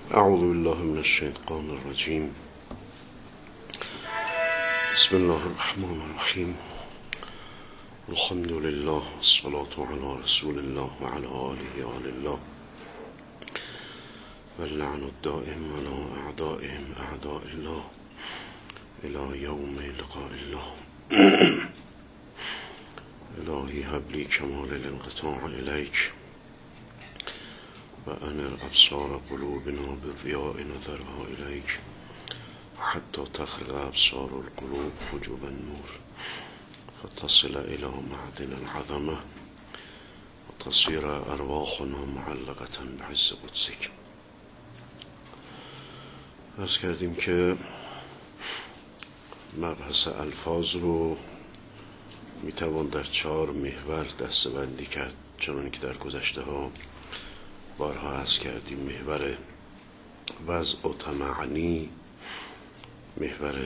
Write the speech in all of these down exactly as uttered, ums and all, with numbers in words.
اعوذ بالله من الشیطان الرجیم. بسم الله الرحمن الرحیم. الحمد لله والصلاة علی رسول الله و علی آله آل الله و اللعن الدائم علی اعدائهم اعداء الله الى یوم لقاء الله. الهی هب لی کمال الانقطاع الیک و انر ابصار قلوبنا بضیاء نظرها الیک حتی تخرق ابصار القلوب حجب النور فتصل الى معدن العظمه و تصیر ارواحنا معلقه بعز قدسک. عرض کردیم که مبحث الفاظ رو میتوان در چهار محور دسته‌بندی کرد، چنانکه که در گذشته ها بارها عرض کردیم. محور وضع و تمعنی، محور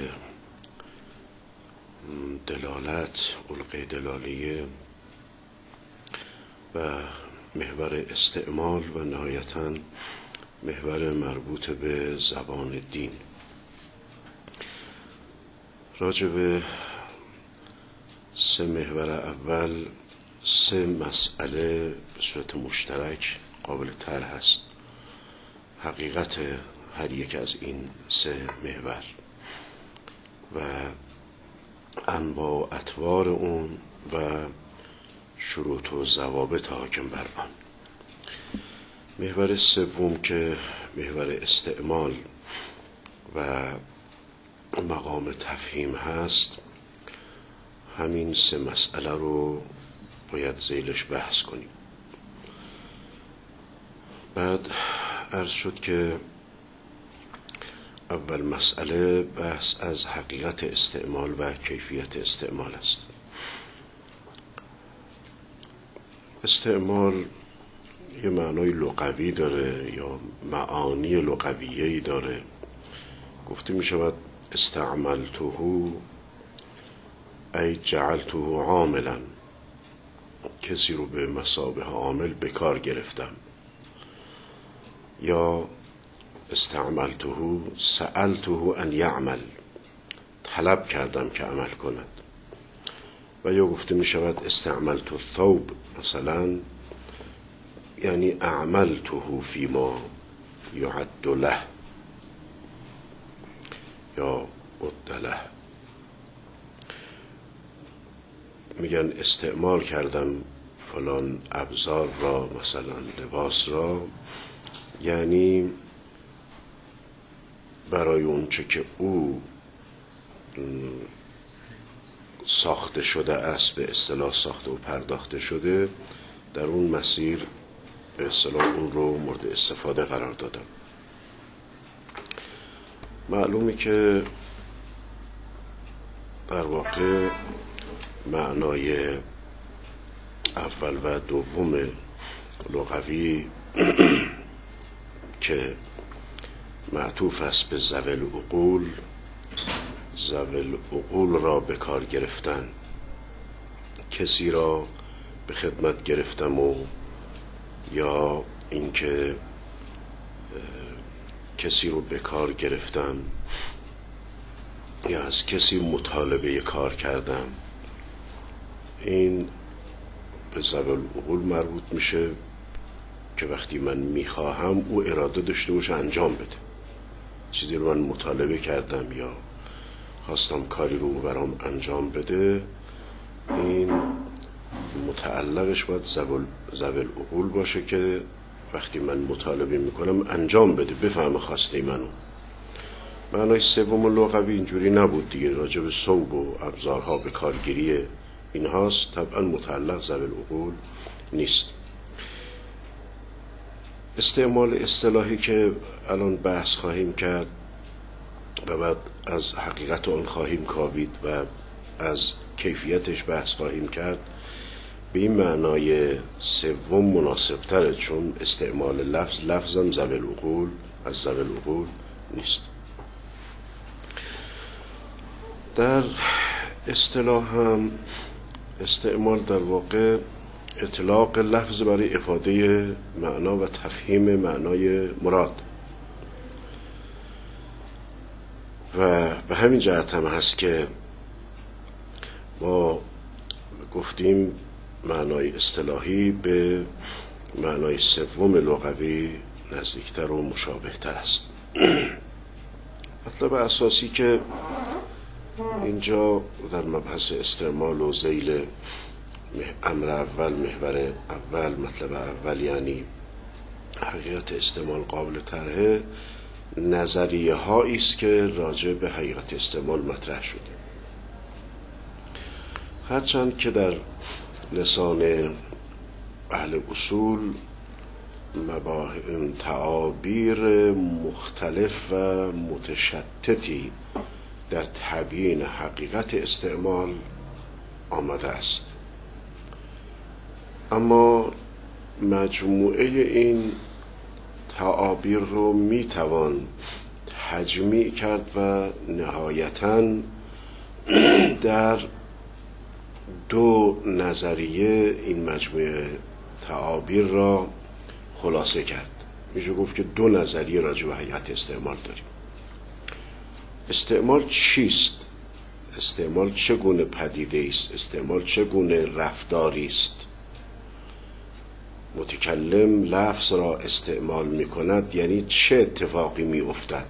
دلالت، علقه دلالیه و محور استعمال و نهایتاً محور مربوط به زبان دین. راجع به سه محور اول سه مسئله به صورت مشترک قابل طرح است. حقیقت هر یک از این سه محور و انواع و اطوار اون و شروط و ضوابط حاکم بر آن. محور سوم که محور استعمال و مقام تفهیم هست، همین سه مسئله رو باید ذیلش بحث کنیم. بعد عرض شد که اول مسئله بحث از حقیقت استعمال و کیفیت استعمال است. استعمال یه معنای لغوی داره یا معانی لغویه‌ای داره. گفته می شود استعملته ای جعلته عاملا، کسی رو به مثابه عامل به کار گرفتم. یا استعملته سألته ان یعمل، طلب کردم که عمل کند. و یا گفته می شود استعملت الثوب مثلا، یعنی اعملته فیما یعد له یا عد له. میگن استعمال کردم فلان ابزار را، مثلا لباس را، یعنی برای اونچه که او ساخته شده است، به اصطلاح ساخته و پرداخته شده، در اون مسیر به اصطلاح اون رو مورد استفاده قرار دادم. معلومه که در واقع معنای اول و دوم لغوی که معطوف است به ذوی العقول، ذوی العقول را به کار گرفتن، کسی را به خدمت گرفتم، و یا اینکه کسی رو به کار گرفتم یا از کسی مطالبه کار کردم، این به ذوی العقول مربوط میشه که وقتی من میخواهم او اراده داشته باشه انجام بده. چیزی رو من مطالبه کردم یا خواستم کاری رو او برام انجام بده، این متعلقش باید ذوی العقول باشه که وقتی من مطالبه میکنم انجام بده، بفهم خواسته منو. معنای سوم لغوی اینجوری نبود دیگه، راجع به ثوب و ابزارها به کارگیری اینهاست، طبعا متعلق ذوی العقول نیست. استعمال اصطلاحی که الان بحث خواهیم کرد و بعد از حقیقت آن خواهیم کاوید و از کیفیتش بحث خواهیم کرد، به این معنای سوم مناسب تره، چون استعمال لفظ لفظم ذوی العقول از ذوی العقول نیست. در اصطلاح هم استعمال در واقع اطلاق لفظ برای افاده معنا و تفهیم معنای مراد. و به همین جهت هم هست که ما گفتیم معنای اصطلاحی به معنای سوم لغوی نزدیکتر و مشابهتر است. مطلب اساسی که اینجا در مبحث استعمال و ذیل امر اول، محور اول، مطلب اول یعنی حقیقت استعمال قابل طرحه، نظریه هایی است که راجع به حقیقت استعمال مطرح شده، هرچند که در لسان اهل اصول مباحث تعابیر مختلف و متشتتی در تبیین حقیقت استعمال آمده است، اما مجموعه این تعابیر رو میتوان تجمیع کرد و نهایتاً در دو نظریه این مجموعه تعابیر را خلاصه کرد. میشه گفت که دو نظریه راجع به حقیقت استعمال داریم. استعمال چیست؟ استعمال چگونه پدیده است؟ استعمال چگونه رفتاری است؟ متکلم لفظ را استعمال می کند یعنی چه اتفاقی می افتد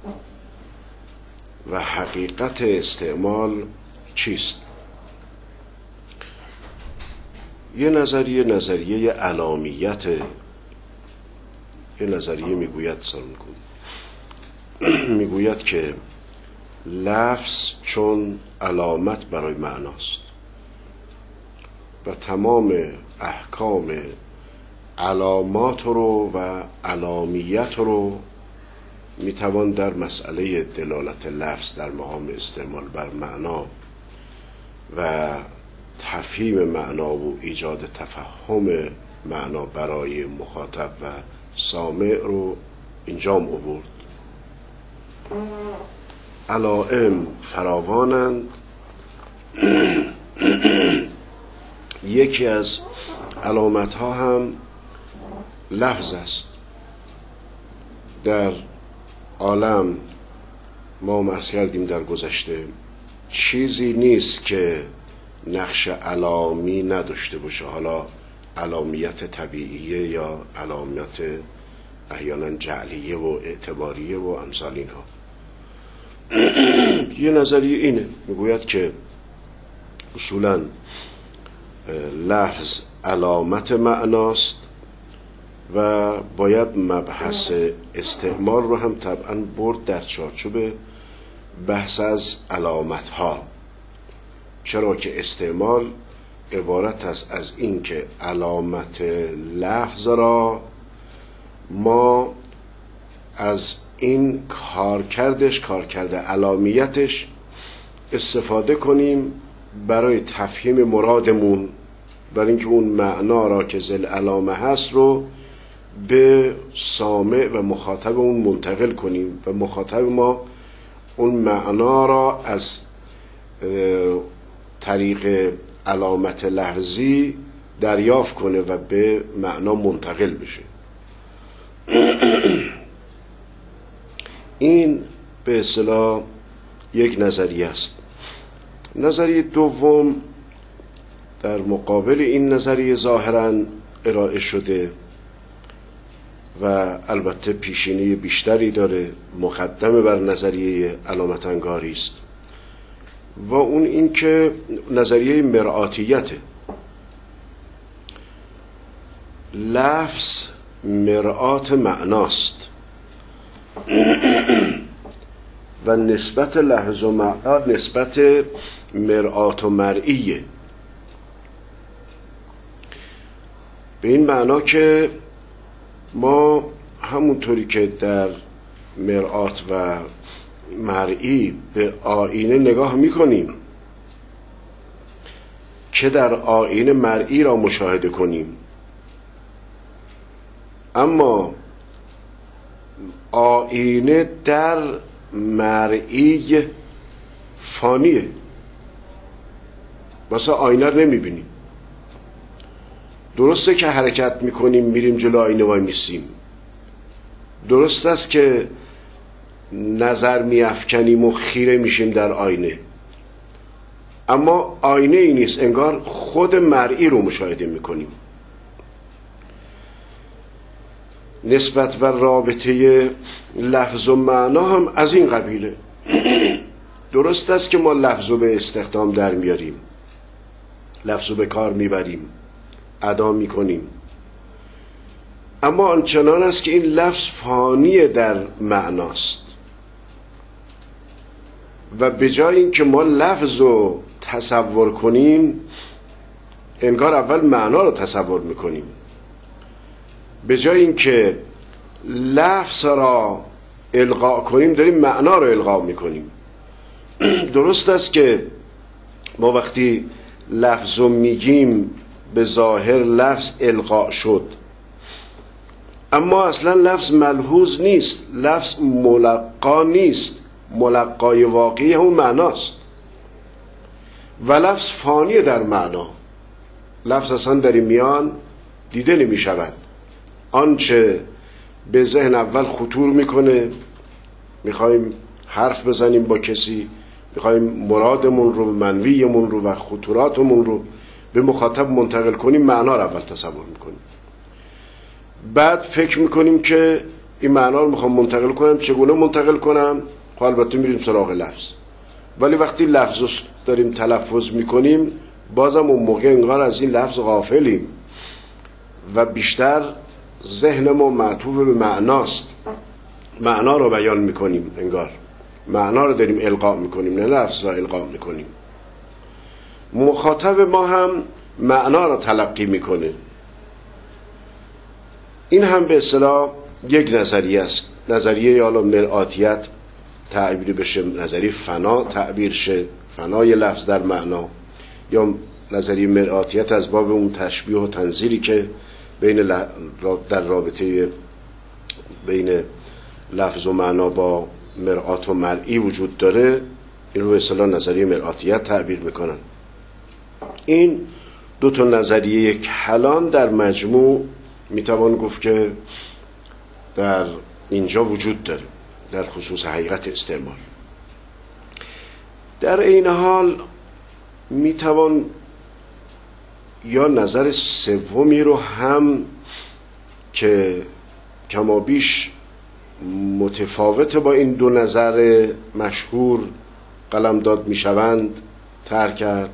و حقیقت استعمال چیست؟ یه نظریه نظریه علامیت، یه نظریه میگوید سلام کن میگوید که لفظ چون علامت برای معناست و تمام احکام علامات رو و علامیت رو میتوان در مسئله دلالت لفظ در مقام استعمال بر معنا و تفهیم معنا و ایجاد تفهم معنا برای مخاطب و سامع رو انجام آورد. علائم فراوانند. یکی از علامت ها هم لفظ است. در عالم ما عرض کردیم در گذشته چیزی نیست که نقش علامی نداشته باشه، حالا علامیت طبیعیه یا علامیت احیانا جعلیه و اعتباریه و امثال اینها. یه نظریه اینه، میگوید که اصولا لفظ علامت معناست و باید مبحث استعمال رو هم طبعا برد در چارچوب بحث از علامت ها، چرا که استعمال عبارت است از این که علامت لفظ را ما از این کارکردش، کارکرد علامیتش استفاده کنیم برای تفهیم مرادمون، برای اینکه اون معنا را که ذل علامه هست رو به سامع و مخاطب اون منتقل کنیم و مخاطب ما اون معنا را از طریق علامت لفظی دریافت کنه و به معنا منتقل بشه. این به اصطلاح یک نظریه است. نظریه دوم در مقابل این نظریه ظاهراً ارائه شده و البته پیشینه بیشتری داره، مقدمه بر نظریه علامت انگاری است و اون این که نظریه مرآتیته. لفظ مرآت معناست و نسبت لفظ و معنا نسبت مرآت و مرئیه، به این معنا که ما همونطوری که در مرآت و مرئی به آینه نگاه میکنیم که در آینه مرئی را مشاهده کنیم، اما آینه در مرئی فانیه، واسه آینه رو نمیبینیم. درسته که حرکت میکنیم میریم جلو آینه وای میسیم، درست است که نظر میافکنیم و خیره میشیم در آینه، اما آینه ای نیست، انگار خود مرئی رو مشاهده میکنیم. نسبت و رابطه لفظ و معنا هم از این قبیله. درست است که ما لفظ رو به استخدام در میاریم، لفظ رو به کار میبریم، ادا میکنیم، اما آنچنان است که این لفظ فانی در معناست و به جای این که ما لفظ رو تصور کنیم، انگار اول معنا رو تصور میکنیم. به جای این که لفظ را القا کنیم، داریم معنا رو القا میکنیم. درست است که ما وقتی لفظ رو میگیم به ظاهر لفظ القا شد، اما اصلا لفظ ملحوظ نیست، لفظ ملقا نیست، ملقای واقعی همون معناست و لفظ فانی در معنا. لفظ اصلا در میان دیده نمی شود. آنچه به ذهن اول خطور میکنه، میخوایم حرف بزنیم با کسی، میخوایم مرادمون رو، منویمون رو و خطوراتمون رو به مخاطب منتقل کنیم، معنا رو اول تصور میکنیم، بعد فکر میکنیم که این معنا رو میخوام منتقل کنم، چگونه منتقل کنم؟ خب البته میریم سراغ لفظ. ولی وقتی لفظ رو داریم تلفظ میکنیم، بازم اون موقع انگار از این لفظ غافلیم و بیشتر ذهن ما معطوف به معناست، معنا رو بیان میکنیم، انگار معنا رو داریم القا میکنیم، نه لفظ را القا میکنیم. مخاطب ما هم معنا رو تلقی میکنه. این هم به اصطلاح یک نظریه است، نظریه حالا مرآتیت تعبیر بشه، نظریه فنا تعبیر شه، فنای لفظ در معنا، یا نظریه مرآتیت از باب اون تشبیه و تنظیری که بین ل... در رابطه بین لفظ و معنا با مرآت و مرئی وجود داره، این رو به اصطلاح نظریه مرآتیت تعبیر میکنن. این دو تا نظریه کلان در مجموع میتوان گفت که در اینجا وجود داره در خصوص حقیقت استعمال. در این حال میتوان یا نظر سومی رو هم که کمابیش متفاوت با این دو نظر مشهور قلمداد میشوند طرح کرد،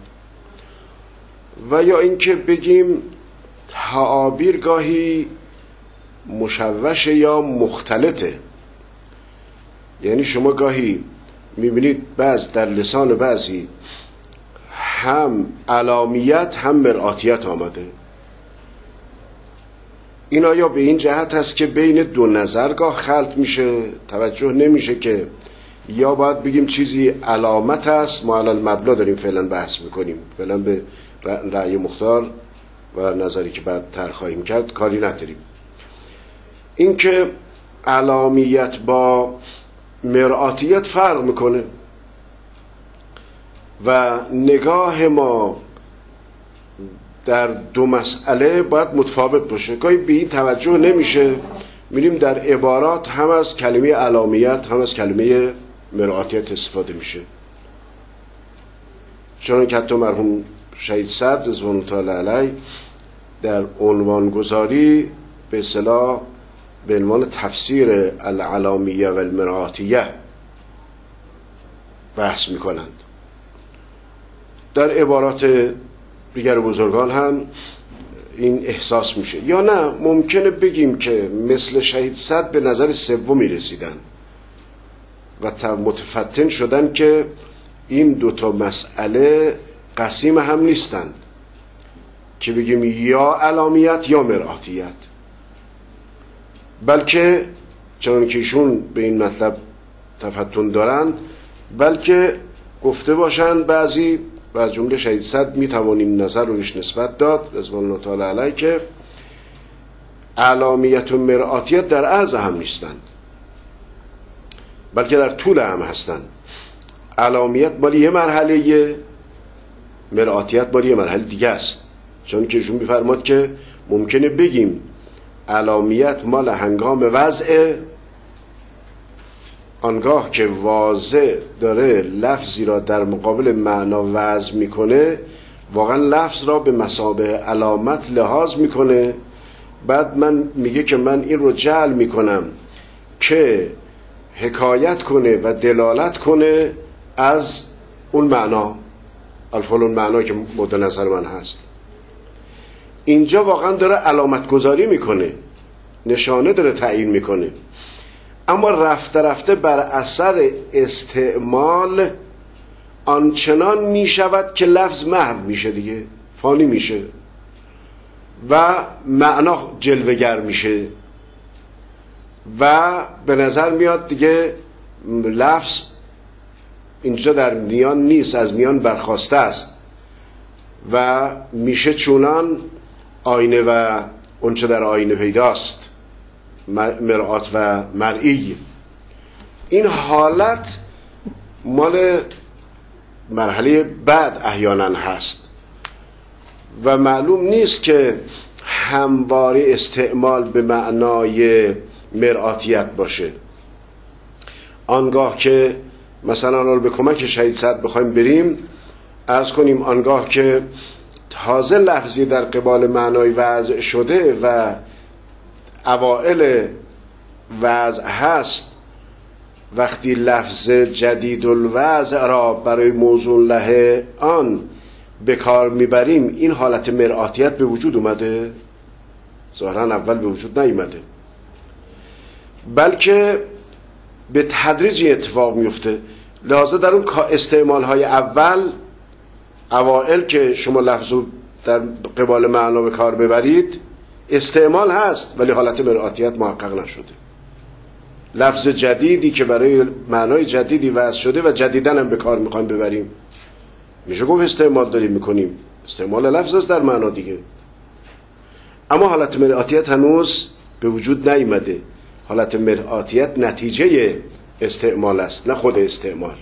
و یا اینکه بگیم تعابیر گاهی مشوش یا مختلطه. یعنی شما گاهی میبینید بعض در لسان بعضی هم علامیت هم مرآتیت آمده. این آیا به این جهت هست که بین دو نظرگاه خلط میشه، توجه نمیشه که یا باید بگیم چیزی علامت است، ما الان مبنا داریم فعلا بحث میکنیم، فعلا به رأی مختار و نظری که بعد طرح خواهیم کرد کاری نداریم. این که علامیت با مرآتیت فرق میکنه و نگاه ما در دو مسئله باید متفاوت باشه. گاهی به این توجه نمیشه، میریم در عبارات هم از کلمه علامیت هم از کلمه مرآتیت استفاده میشه. چون که حتی مرحوم شهید صدر رضوان الله تعالی علیه در عنوان گذاری به اصطلاح به عنوان تفسیر العلامیه و المرآتیه بحث میکنند. در عبارات دیگر بزرگان هم این احساس میشه. یا نه ممکنه بگیم که مثل شهید صدر به نظر سومی رسیدن و متفتن شدن که این دوتا مسئله قسیم هم نیستند، که بگیم یا علامیت یا مرآتیت، بلکه چون که ایشون به این مطلب تفتن دارند، بلکه گفته باشند بعضی و از جمله شهید صدر میتوانیم نظر رو بهش نسبت داد رضوان الله تعالی علیه که علامیت و مرآتیت در عرض هم نیستند، بلکه در طول هم هستند. علامیت مالی یه مرحله، مرآتیت مالی یه مرحله دیگه است. چون که ایشون میفرماد که ممکنه بگیم علامیت مال هنگام وضع آنگاه که واضح داره لفظی را در مقابل معنا وضع میکنه، واقعا لفظ را به مثابه علامت لحاظ میکنه. بعد من میگه که من این رو جعل میکنم که حکایت کنه و دلالت کنه از اون معنا، الفلان معنا که مد نظر من هست. اینجا واقعا داره علامت گذاری میکنه، نشانه داره تعیین میکنه. اما رفته رفته بر اثر استعمال آنچنان میشود که لفظ محو میشه، دیگه فانی میشه و معنا جلوگر میشه و به نظر میاد دیگه لفظ اینجا در میان نیست، از میان برخاسته است و میشه چونان آینه و اونچه در آینه پیداست، مرآت و مرئی. این حالت مال مرحله بعد احیانا هست و معلوم نیست که همواره استعمال به معنای مرآتیت باشه. آنگاه که مثلا به کمک شهید سعد بخوایم بریم، عرض کنیم آنگاه که تازه لفظی در قبال معنای وضع شده و اوائل وضع هست، وقتی لفظ جدید الوضع را برای موضوع له آن به کار میبریم، این حالت مرآتیت به وجود اومده؟ ظاهرا اول به وجود نیامده، بلکه به تدریج اتفاق میفته. لحاظا در اون استعمال های اول، اوائل که شما لفظو در قبال معنا به کار ببرید، استعمال هست ولی حالت مرآتیت محقق نشده. لفظ جدیدی که برای معنای جدیدی وضع شده و جدیدن هم به کار میخوایم ببریم، میشه گفت استعمال داریم میکنیم، استعمال لفظ است در معنا دیگه. اما حالت مرآتیت هنوز به وجود نیامده. حالت مرآتیت نتیجه استعمال است، نه خود استعمال.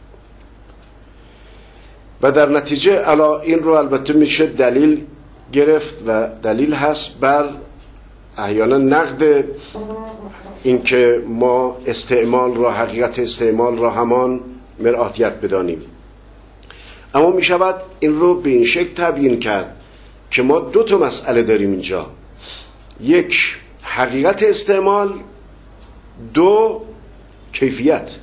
و در نتیجه علا این رو البته میشه دلیل گرفت و دلیل هست بر احیانا نقد این که ما استعمال را، حقیقت استعمال را همان مرآتیت بدانیم. اما میشود این رو به این شکل تبیین کرد که ما دو تا مسئله داریم اینجا: یک، حقیقت استعمال، دو، کیفیت.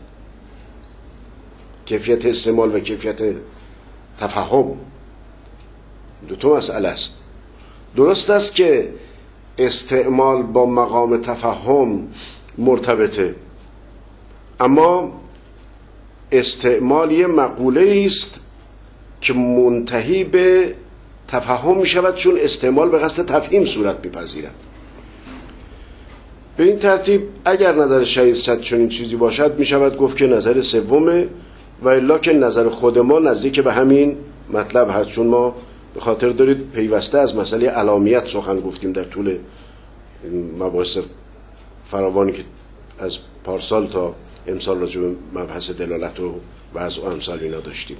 کیفیت استعمال و کیفیت تفهم دو تا مسئله است. درست است که استعمال با مقام تفهم مرتبطه، اما استعمال یه مقوله است که منتهی به تفهم می شود، چون استعمال به قصد تفهیم صورت میپذیرد. به این ترتیب اگر نظر شهید سعد چون این چیزی باشد، می شود گفت که نظر سومه، و الا که نظر خود ما نزدیک به همین مطلب هست. چون ما به خاطر دارید پیوسته از مسئله علامیت سخن گفتیم در طول مباحث فراوانی که از پارسال تا امسال راجع به مبحث دلالت و وضع و امثال اینا داشتیم.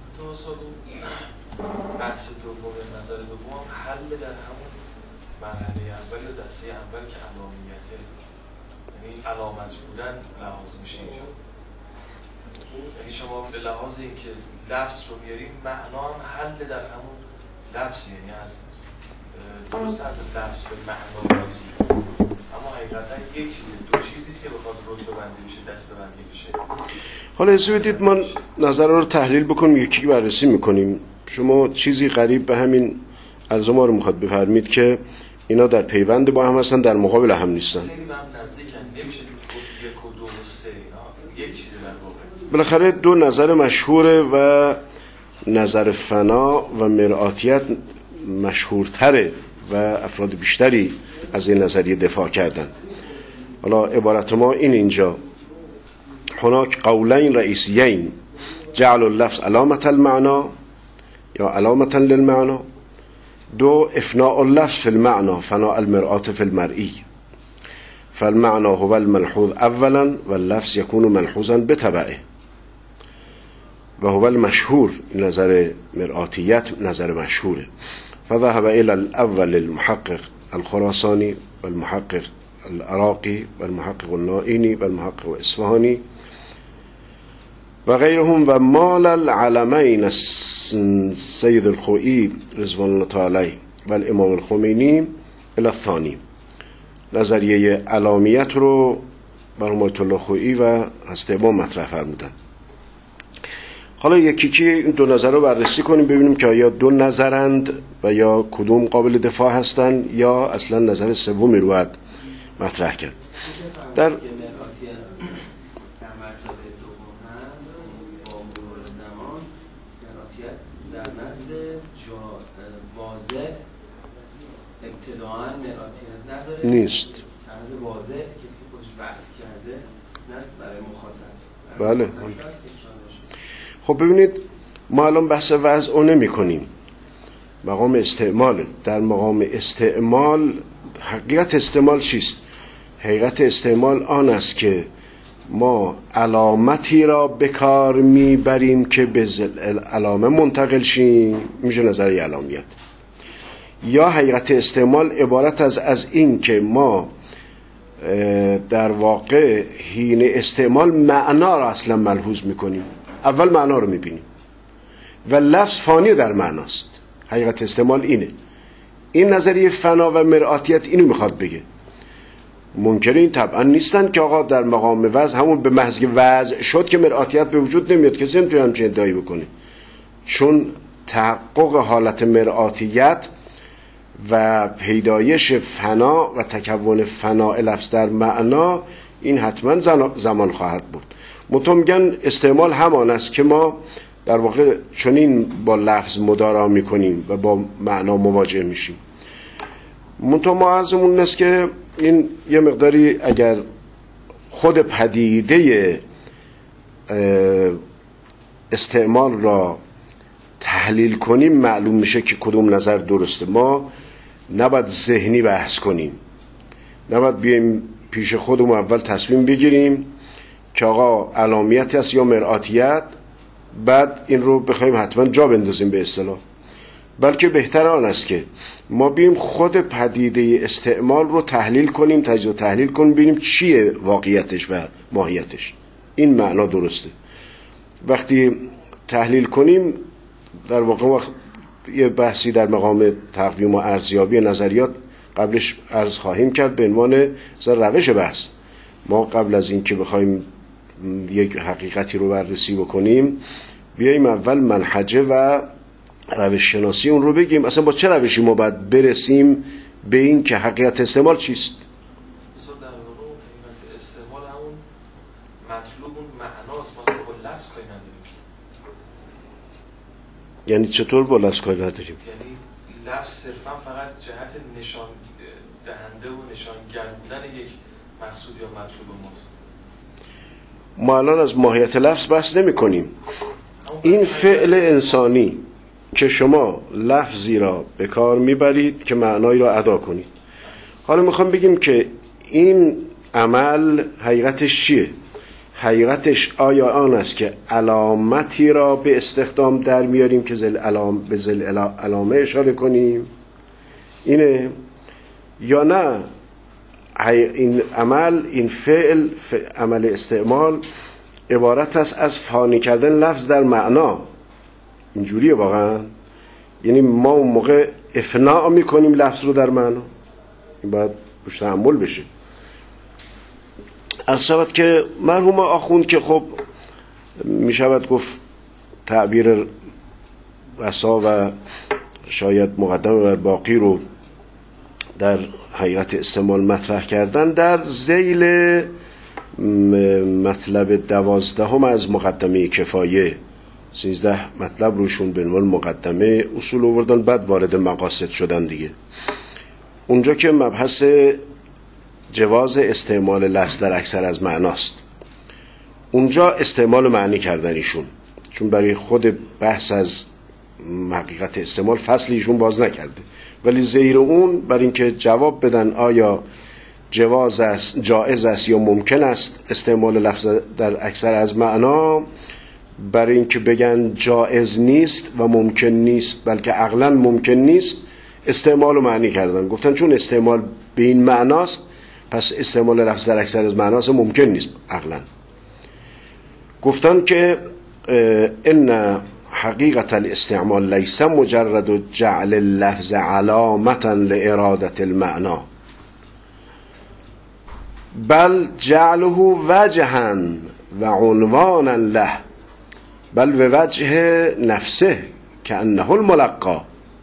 بحث دوم، نظر دوم حل در همون مرحله اول یا دسته اول که علامیته، یعنی علامت بودن لحاظ میشه اینجا. یعنی شما به لحاظ اینکه لفظ رو میاریم، معنا هم حل در همون لفظ، یعنی از درست از لفظ به معنا رازی، اما حقیقتا یک چیز، دو چیز نیست که بخواد رتبه بندی بشه، دسته بندی بشه. حالا اجازه بدید من نظر رو تحلیل بکنیم، یکی بررسی میکنیم. شما چیزی قریب به همین عرض ما رو میخواد بفرمید که اینا در پیوند با هم هستن، در مقابل هم نیستن. خیلی به هم نزدیکن، نمیشه گفت یک و دو و سه، اینا یک چیز در واقع. بالاخره دو نظر مشهوره و نظر فنا و مرآتیت مشهورتره و افراد بیشتری از این نظریه دفاع کردن. حالا عبارت ما این اینجا: هناک قولین رئیسیین، جعل اللفظ علامت المعنا یا علامتا للمعنا. دو، افناء اللفظ في المعنى فناء المرآة في المرئی. فالمعنى هو الملحوظ اولا واللفظ يكون ملحوظا بتبعه و هو المشهور. نظر مرآتیت نظر مشهوره. فذهب الى الاول المحقق الخراساني والمحقق العراقي والمحقق النائینی والمحقق الاصفهاني و غیرهم و مال العلمین سید الخوئی رضوان الله تعالی و الامام الخمینی الی الثانی، نظریه علامیت رو مرحوم آیت الله خوئی و حضرت امام مطرح فرمودن. حالا یکی یکی این دو نظر رو بررسی کنیم ببینیم که آیا دو نظرند و یا کدوم قابل دفاع هستن یا اصلا نظر سومی رو باید مطرح کرد. در نیست از واضح کسی که خودش وقت کرده نه برای مخاطب. بله. خب ببینید ما الان بحث وضع نمی کنیم، مقام استعماله. در مقام استعمال حقیقت استعمال چیست؟ حقیقت استعمال آن است که ما علامتی را به کار میبریم که به علامه منتقل شیم، میشه نظریه علامیت. یا حقیقت استعمال عبارت از از این که ما در واقع حین استعمال معنا را اصلا ملحوظ میکنیم، اول معنا رو میبینیم و لفظ فانی در معناست. حقیقت استعمال اینه. این نظریه فنا و مرآتیت اینو میخواد بگه. منکرین طبعا نیستن که آقا در مقام وضع همون به محض وضع شد که مرآتیت به وجود نمیاد، کسی نمیتونه همچین ادعایی بکنه، چون تحقق حالت مرآتیت و پیدایش فنا و تکون فنا لفظ در معنا این حتما زمان خواهد بود. منتها میگن استعمال همان است که ما در واقع چنین با لفظ مدارا میکنیم و با معنا مواجه میشیم. منتها ما عرضمون است که این یه مقداری اگر خود پدیده استعمال را تحلیل کنیم معلوم میشه که کدوم نظر درسته. ما نباید ذهنی بحث کنیم، نباید بیایم پیش خودمون اول تصمیم بگیریم که آقا علامیت است یا مرآتیت، بعد این رو بخوایم حتما جا بندازیم به اصطلاح. بلکه بهتر آن است که ما بیم خود پدیده استعمال رو تحلیل کنیم، تجزیه و تحلیل کنیم، ببینیم چیه واقعیتش و ماهیتش. این معنا درسته. وقتی تحلیل کنیم در واقع وقت یه بحثی در مقام تقویم و ارزیابی نظریات قبلش عرض خواهیم کرد به عنوان روش بحث. ما قبل از این که بخوایم یک حقیقتی رو بررسی بکنیم بیاییم اول منهجه و روش شناسی اون رو بگیم، اصلا با چه روشی ما باید برسیم به این که حقیقت استعمال چیست. مثلا در واقع حقیقت استعمال همون مطلوب اون معناست، مثلا با لفظ کاری نداریم. یعنی چطور با لفظ کاری نداریم؟ یعنی لفظ صرفا فقط جهت نشان دهنده و نشانگر بودن یک مقصود یا مطلوب ماست. ما الان از ماهیت لفظ بحث نمی کنیم. این فعل انسانی که شما لفظی را به کار میبرید که معنایی را ادا کنید. حالا میخوام بگیم که این عمل حقیقتش چیه؟ حقیقتش آیا آن است که علامتی را به استخدام در میاریم که زل علام به زل علامه اشاره کنیم اینه، یا نه این عمل، این فعل, فعل عمل استعمال عبارت است از فانی کردن لفظ در معنا؟ اینجوریه واقعا؟ یعنی ما اون موقع افناء میکنیم لفظ رو در معنا؟ این باید روش تأمل بشه. از شود که مرحوم آخوند که خب میشود گفت تعبیر رسا و شاید مقدمه بر باقی رو در حقیقت استعمال مطرح کردن، در ذیل مطلب دوازدهم از مقدمه کفایه سیزده مطلب روشون به عنوان مقدمه اصول آوردن، بعد وارد مقاصد شدن دیگه. اونجا که مبحث جواز استعمال لفظ در اکثر از معناست، اونجا استعمال معنی کردن ایشون، چون برای خود بحث از حقیقت استعمال فصلی ایشون باز نکرده، ولی زیر اون بر اینکه جواب بدن آیا جواز است، جائز است یا ممکن است استعمال لفظ در اکثر از معنا، برای اینکه بگن جائز نیست و ممکن نیست بلکه عقلا ممکن نیست، استعمال و معنی کردن. گفتن چون استعمال به این معناست پس استعمال لفظ در اکثر از معناست ممکن نیست عقلا. گفتن که ان حقیقت الاستعمال لیس مجرد جعل اللفظ علامتا لإرادة المعنى بل جعله وجها و عنوانا له بل به وجه نفسه كأنه الملقى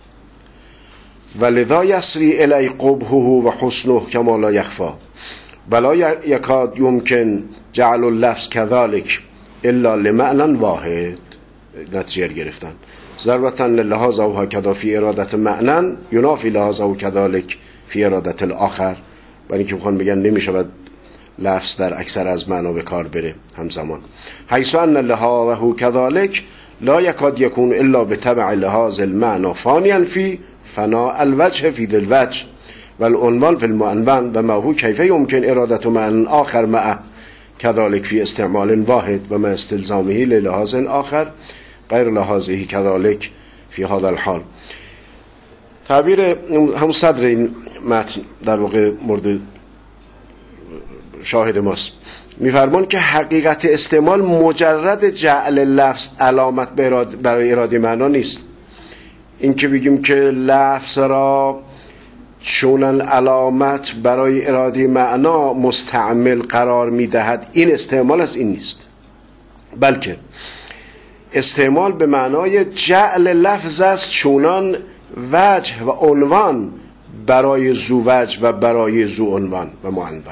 ولذا يسري إلي قبحه و حسنه كما لا يخفى بلا يكاد يمكن جعل اللفظ كذلك الا لمعنى واحد. نتیجه گرفتن ضربتا للحاظ او هكذا في ارادت معنى ينافي لحاظ او كذلك في ارادت الاخر. برای اینکه بخوان بگن نمیشود لفظ در اکثر از معنا به کار بره همزمان. حيث ان لحاظه كذلك لا يكاد يكون الا بتبع لحاظ المعنى فانيا في فناء الوجه في ذي الوجه والعنوان في المعنون وما هو كيف يمكن ارادت معنى آخر مع كذلك في استعمال واحد وما استلزامه للحاظ آخر غیر لحاظه كذلك في هذا الحال. تعبیر همون صدر این متن در واقع مورد شاهد ماست. میفرمان که حقیقت استعمال مجرد جعل لفظ علامت برای اراده معنا نیست. این که بگیم که لفظ را چونن علامت برای اراده معنا مستعمل قرار میدهد این استعمال است، این نیست، بلکه استعمال به معنای جعل لفظ است چونان وجه و عنوان برای ذو وجه و برای ذو عنوان و معنون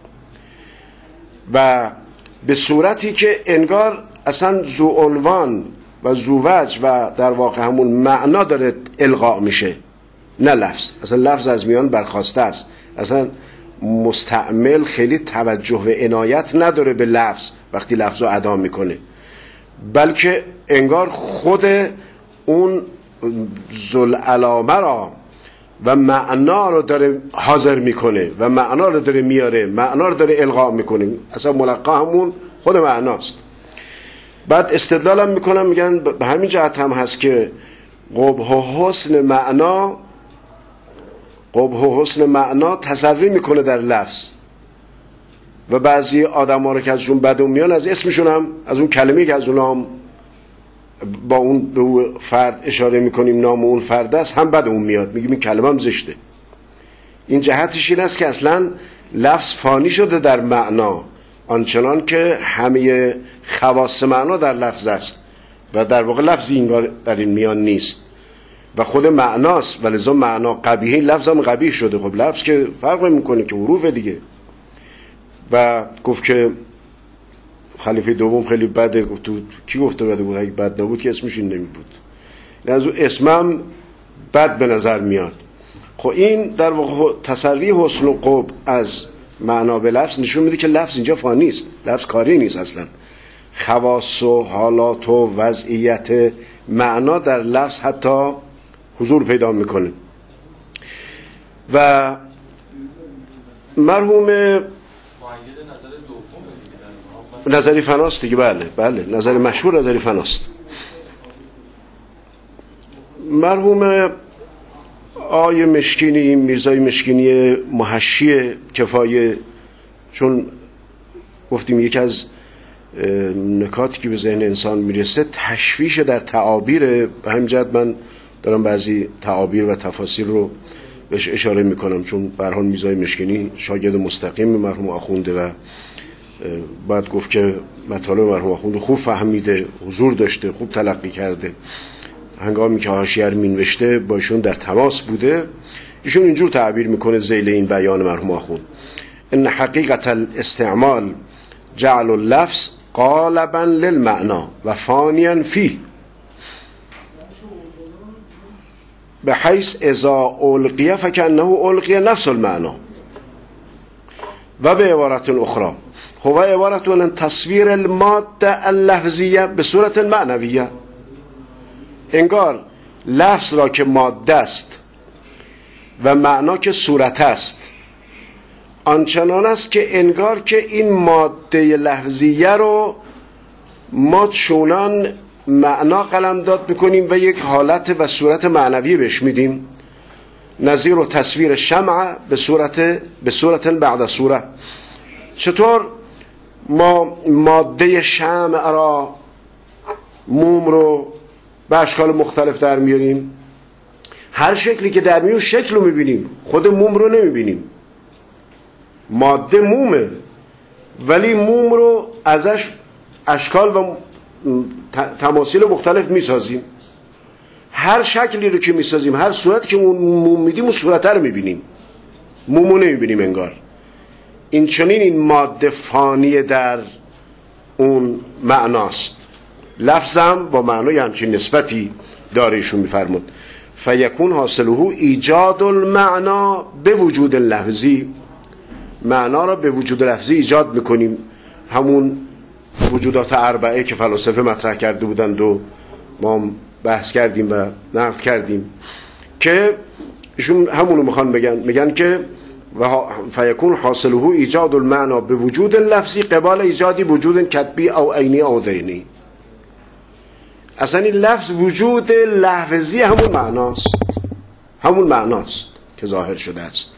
و به صورتی که انگار اصلا ذو عنوان و ذو وجه و در واقع همون معنا داره القا میشه، نه لفظ. اصلا لفظ از میان برخواسته است، اصلا مستعمل خیلی توجه و عنایت نداره به لفظ وقتی لفظ رو ادا میکنه، بلکه انگار خود اون ذل علامه را و معنا رو داره حاضر میکنه و معنا رو داره میاره، معنا رو داره القا میکنه. اصلا ملقا همون خود معناست. بعد استدلال هم میکنم، میگن به همین جهت هم هست که قبح و حسن معنا قبح و حسن معنا تسری میکنه در لفظ و بعضی آدم ها رو که ازشون بدون میان از اسمشون هم، از اون کلمه که از اون هم با اون به اون فرد اشاره میکنیم نام اون فرد است هم بد اون میاد، میگیم این کلمه هم زشته. این جهتش این است که اصلا لفظ فانی شده در معنا، آنچنان که همه خواص معنا در لفظ است و در واقع لفظی انگار در این میان نیست و خود معناست، ولذا معنا قبیحه، لفظ هم قبیح شده. خب لفظ که فرق میکنه که حروف دیگه. و گفت که خلیفه دوم خیلی بده. گفت کی گفته بده بود؟ اگه بد نبود که اسمش این نمی بود. از اون اسمم بد به نظر میاد. خب این در واقع تسری حسن و قبح از معنا به لفظ نشون میده که لفظ اینجا فانی است، لفظ کاری نیست. اصلا خواص و حالات و وضعیت معنا در لفظ حتی حضور پیدا میکنه. و مرحوم نظری فناست دیگه، بله بله نظر مشهور نظری فناست. مرحوم آی مشکینی، میرزای مشکینی محشی کفایه، چون گفتیم یکی از نکاتی که به ذهن انسان میرسه تشویش در تعابیر، به همین جهت من دارم بعضی تعابیر و تفاسیر رو بهش اشاره میکنم، چون به هر حال میرزای مشکینی شاگرد مستقیم مرحوم آخونده و بعد گفت که مطالب مرحوم آخونده خوب فهمیده، حضور داشته، خوب تلقی کرده، هنگامی که حاشیه رو مینوشته با ایشون در تماس بوده. ایشون اینجور تعبیر میکنه ذیل این بیان مرحوم آخوند: ان حقیقت الاستعمال جعل اللفظ قالبا للمعنا و فانیا فيه بحيث اذا القي فكأنه القي نفس المعنى و به عبارت اخرى هو عبارت عن تصویر الماده اللفظیه به صورت معنویه. انگار لفظ را که ماده است و معنا که صورت است، آنچنان است که انگار که این ماده لفظیه رو ما چونان معنا قلمداد میکنیم و یک حالت و صورت معنوی بهش میدیم، نظیر و تصویر شمع به صورت به صورت بعد صورت. چطور ما ماده شمع را، موم رو به اشکال مختلف در میاریم. هر شکلی که در میون شکل رو میبینیم، خود موم رو نمیبینیم. ماده مومه ولی موم رو ازش اشکال و تماثیل مختلف میسازیم. هر شکلی رو که میسازیم، هر صورتی که موم میدیم اون صورت رو میبینیم، موم رو نمیبینیم انگار. این چنین این ماده فانیه در اون معناست. لفظم با معنای همچین نسبتی داره. ایشون میفرمود فیکون حاصله ایجاد المعنا به وجود لفظی. معنا را به وجود لفظی ایجاد میکنیم. همون وجودات اربعه که فلاسفه مطرح کرده بودند و ما بحث کردیم و نقل کردیم که ایشون همونو میخوان بگن. میگن که و فیکون حاصله ایجاد المعنا به وجود لفظی قبال ایجادی وجود کتبی او عینی او ذهنی. اصلا این لفظ وجود لفظی همون معناست، همون معناست که ظاهر شده است.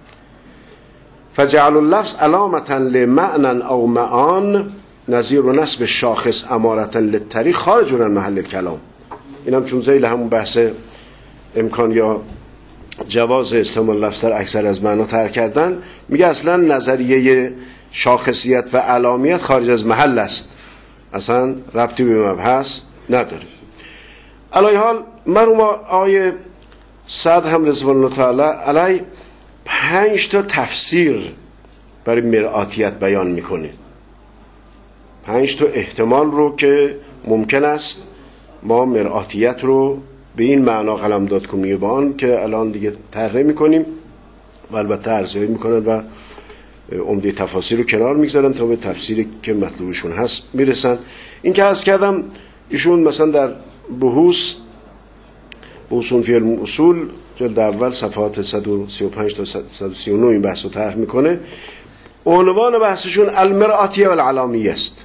فجعل اللفظ علامتا لمعنا او معان نظیر و نسب شاخص امارتا للطریق خارج عن محل الکلام. اینم چون ذیل همون بحث امکان یا جواز استعمال لفظ در اکثر از معنا تر کردن، میگه اصلا نظریه شاخصیت و علامیت خارج از محل است، اصلا ربطی به مبحث نداره. علی حال مرحوم آیه صدر هم رضوان الله تعالی علی پنج تا تفسیر برای مرآتیت بیان میکنه. پنج تا احتمال رو که ممکن است ما مرآتیت رو به این معنا قلمداد کنیم با آن که الان دیگه طرح میکنیم و البته ارزیابی میکنن و عمده تفاسیر رو کنار میگذارن تا به تفسیری که مطلوبشون هست میرسن. این که عرض کردم ایشون مثلا در بحوث بحوثون فی علم اصول جلد اول صفحات صد و سی و پنج تا صد و سی و نه این بحث رو طرح میکنه. عنوان بحثشون المرآتیه و العلامیه است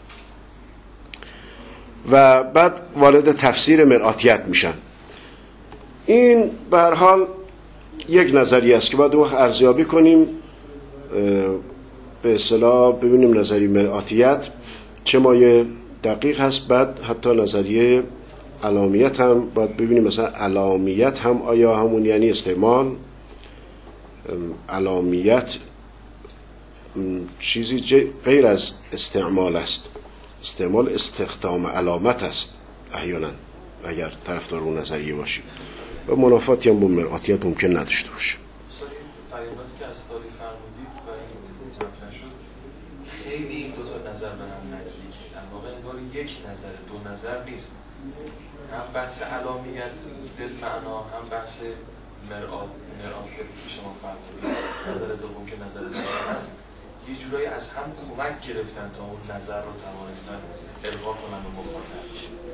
و بعد وارد تفسیر مرآتیت میشن. این به هر حال یک نظریه است که باید وقت ارزیابی کنیم، به اصطلاح ببینیم نظریه مرآتیت چه مایه دقیق هست. بعد حتی نظریه علامیت هم باید ببینیم، مثلا علامیت هم آیا همون یعنی استعمال؟ علامیت چیزی غیر از استعمال است. استعمال استخدام علامت است احیانا اگر طرفدار اون نظریه باشیم و منافاتی هم با مرآتیت ممکن نداشته باشه. پیاماتی که از تاریخ فرمودید و این مطرح شد خیلی این دو تا نظر به هم نزدیک، در واقع انگار یک نظر، دو نظر نیست. هم بحث علامیت بالمعنا، هم بحث مرآت مرآتیت که شما فرمودید. نظر دوم که نظر دوم است، یه جورایی از هم کمک گرفتن تا اون نظر رو توانستن القا کنن و مخاطب.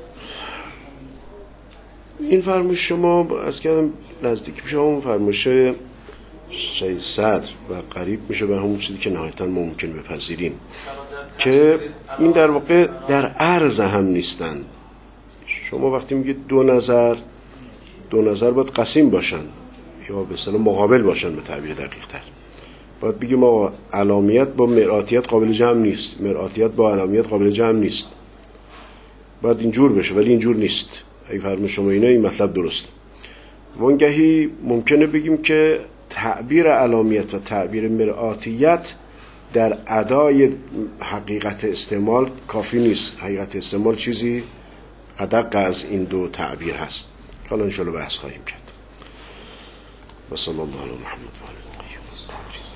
این فرمایش شما از کردم نزدیک میشه اون فرمایش شهید صدر و قریب میشه به همون چیزی که نهایتاً ممکن بپذیریم که این در واقع در عرض هم نیستن. شما وقتی میگید دو نظر، دو نظر باید قسیم باشن یا به اصطلاح مقابل باشن به تعبیر دقیق تر. باید بگیم آقا علامیت با مرآتیت قابل جمع نیست، مرآتیت با علامیت قابل جمع نیست. باید اینجور بشه ولی اینجور نیست. اگه فرمون شما اینه این مطلب درست. وانگهی ممکنه بگیم که تعبیر علامیت و تعبیر مرآتیت در ادای حقیقت استعمال کافی نیست. حقیقت استعمال چیزی ادق از این دو تعبیر هست. حالا انشاءالله بحث خواهیم کرد. و صلی الله علی محمد و آله.